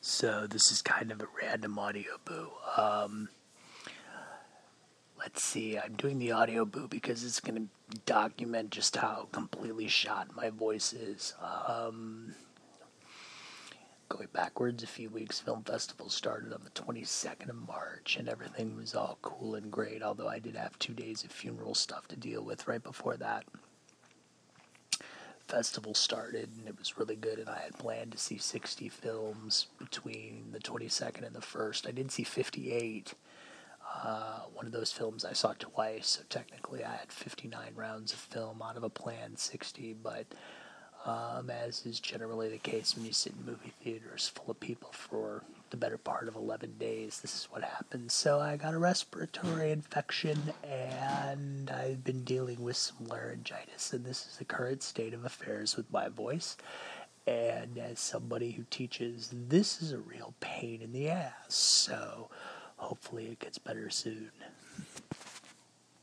So this is kind of a random audio boo. Let's see, I'm doing the audio boo because it's going to document just how completely shot my voice is. Going backwards a few weeks, Film Festival started on the 22nd of March, and everything was all cool and great, although I did have 2 days of funeral stuff to deal with right before that. Festival started, and it was really good, and I had planned to see 60 films between the 22nd and the 1st. I did see 58. One of those films I saw twice, so technically I had 59 rounds of film out of a planned 60, but as is generally the case when you sit in movie theaters full of people for the better part of 11 days, this is what happens. So I got a respiratory infection, and I've been dealing with some laryngitis, and this is the current state of affairs with my voice. And as somebody who teaches, this is a real pain in the ass, so hopefully it gets better soon.